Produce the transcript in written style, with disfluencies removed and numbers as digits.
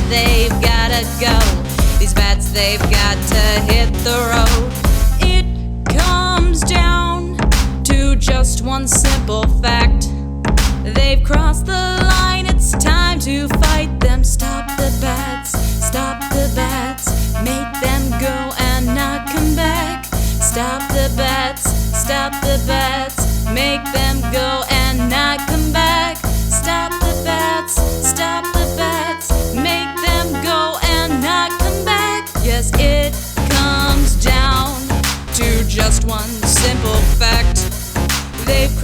they've gotta go. These bats, they've got to hit the road. It comes down to just one simple fact: they've crossed the line, it's time to fight them. Stop the bats, make them go and not come back. Stop the bats, make them go and not come back. Stop the bats, make them go and not come back. Yes, it comes down to just one simple fact: they've